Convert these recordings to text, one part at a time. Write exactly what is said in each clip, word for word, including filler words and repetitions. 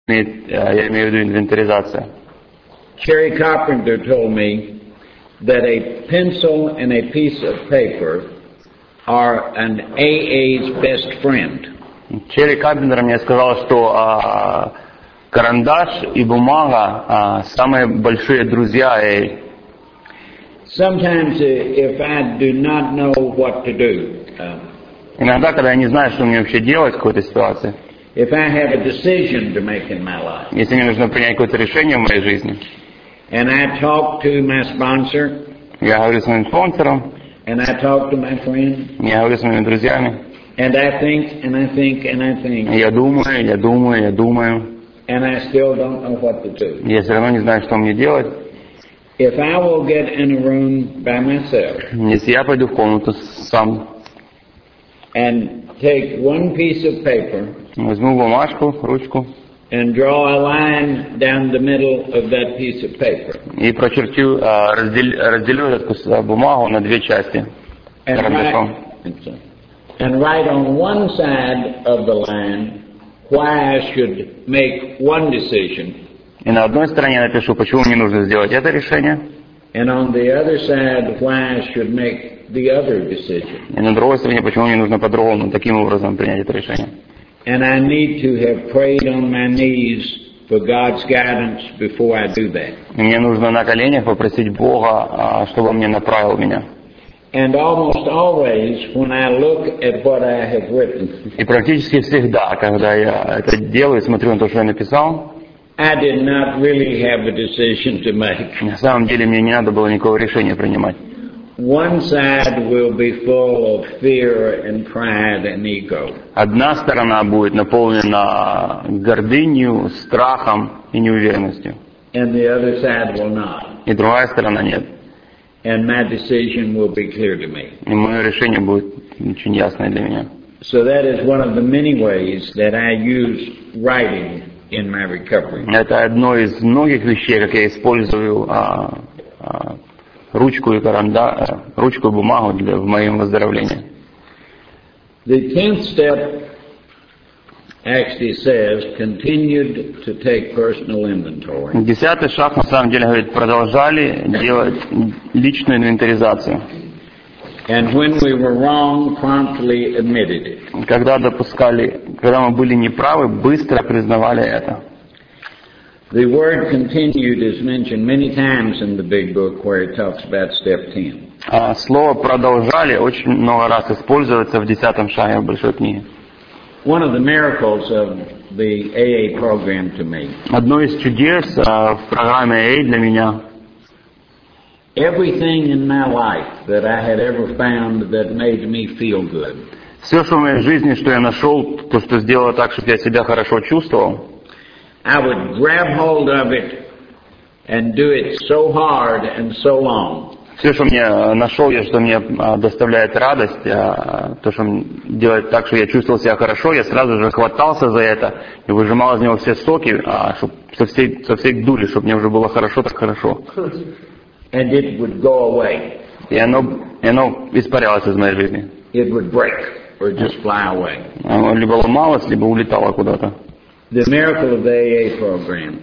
Я имею в виду инвентаризация. Cherry Carpenter told me that a pencil and a piece of paper are an A A's best friend. Черри Карпентер мне сказал, что а, карандаш и бумага а, самые большие друзья. И Sometimes if I do not know what to do, uh, иногда, когда я не знаю, что мне вообще делать в какой-то ситуации, if I have a decision to make in my life, если мне нужно принять какое-то решение в моей жизни, and I talk to my sponsor, я говорю с моим спонсором, and I talk to my friend, я говорю с моими друзьями, and I think, and I think, and I think, я думаю, я думаю, я думаю, and I still don't know what to do. я все равно не знаю, что мне делать. If I will get in a room by myself Если я пойду в комнату сам, and take one piece of paper возьму бумажку, ручку and draw a line down the middle of that piece of paper, и прочертю, а, разделю, разделю эту кус- бумагу на две части and карандашом. write, and write on one side of the line why I should make one decision, И на одной стороне напишу, почему мне нужно сделать это решение, and on the other side why I should make the other decision. и на другой стороне, почему мне нужно по-другому, таким образом принять это решение. And I need to have prayed on my knees for God's guidance before I do that. И мне нужно на коленях попросить Бога, а, чтобы Он мне направил меня. And almost always when I look at what I have written, И практически всегда, когда я это делаю, смотрю на то, что я написал, I did not really have a decision to make. на самом деле мне не надо было никакого решения принимать. One side will be full of fear and pride and ego. Одна сторона будет наполнена гордынью, страхом и неуверенностью, And the other side will not. и другая сторона нет. And my decision will be clear to me. И мое решение будет очень ясное для меня. So that is one of the many ways that I use writing in my recovery. Это одно из многих вещей, как я использую а, а, ручку и каранда, а, ручку и бумагу для, в моем выздоровлении. The tenth step actually says, continued to take personal inventory. Десятый шаг, на самом деле, говорит, продолжали делать личную инвентаризацию. And when we were wrong, promptly admitted it. Когда допускали, когда мы были неправы, быстро признавали это. The word continued is mentioned many times in the big book where it talks about step ten. А слово «продолжали» очень много раз используется в десятом шаге в Большой книге. One of the miracles of the A A program to me, Одно из чудес а, в программе эй эй для меня — everything in my life that I had ever found that made me feel good, все, что в моей жизни, что я нашел, то, что сделало так, чтобы я себя хорошо чувствовал, I would grab hold of it and do it so hard and so long все, что мне нашел я, что мне а, доставляет радость, а, то, что делает так, что я чувствовал себя хорошо, я сразу же хватался за это и выжимал из него все соки, а, чтоб, со, всей, со всей дури, чтобы мне уже было хорошо, так хорошо. and it would go away. И оно, и оно испарялось из моей жизни. It would break or just fly away. Оно либо ломалось, либо улетало куда-то. The miracle of the A A program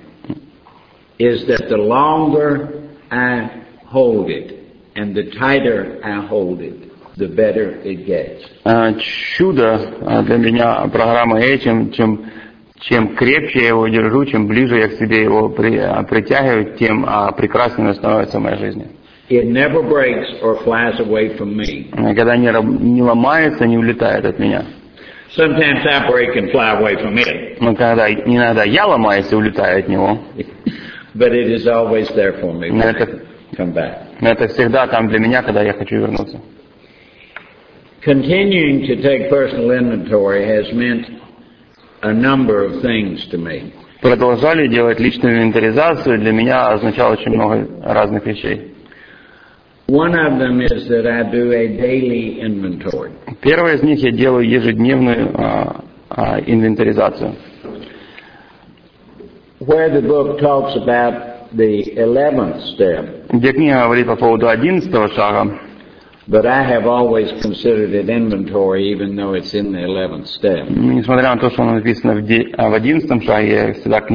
is that the longer I hold it and the tighter I hold it, the better it gets. А, чудо а, для меня программа эй эй, чем, чем, чем крепче я его держу, чем ближе я к себе его при, а, притягиваю, тем а, прекраснее становится в моей жизни. It never breaks or flies away from me. Когда не, раб- не ломается, не улетает от меня. Sometimes I break and fly away from it, Но когда не иногда я ломаюсь и улетаю от него, but it is always there for me when но I это, come back. но это всегда там для меня, когда я хочу вернуться. Continuing to take personal inventory has meant a number of things to me. Продолжали делать личную инвентаризацию, для меня означало очень много разных вещей. One of them is that I do a daily inventory. Первое из них я делаю ежедневную а, а, инвентаризацию. Where the book talks about the eleventh step, Где книга говорит по поводу одиннадцатого шага, but I have always considered it inventory even though it's in the eleventh step. несмотря на то, что оно написано в де- а в одиннадцатом шаге, я всегда к